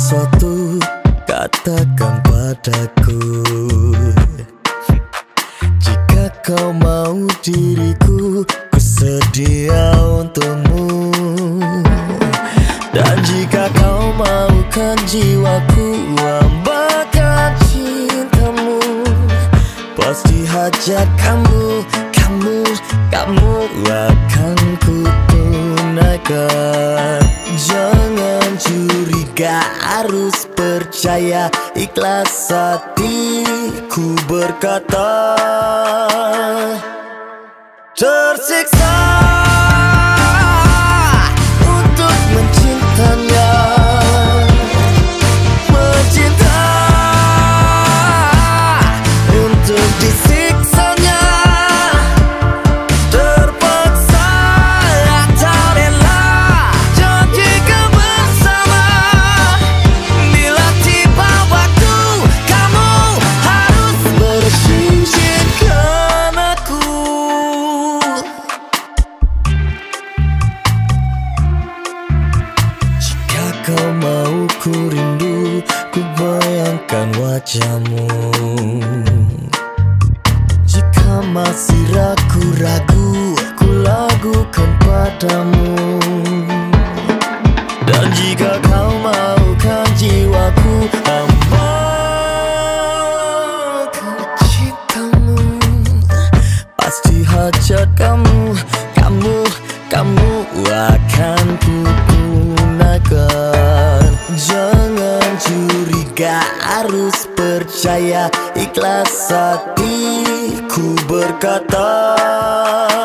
sesuatu, katakan padaku. Jika kau mau diriku, ku sedia untukmu. Dan jika kau maukan jiwaku, ambakan cintamu. Pasti hajat kamu akan ku tunaikan. Jangan curiga, harus percaya, ikhlas hatiku berkata. Tersiksa untuk mencintanya, mencinta untuk disiksanya. Terpaksa tak rela, janjikan bersama. Bila tiba waktu, kamu harus berizinkan aku. Jika kau mau, ku rindu, ku bayangkan wajahmu. Jika masih ragu-ragu, ku lagukan padamu. Dan jika kau maukan jiwaku, ambakan cintamu. Pasti hajat kamu akan ku tunaikan. Jangan curiga, harus percaya, ikhlas hatiku berkata.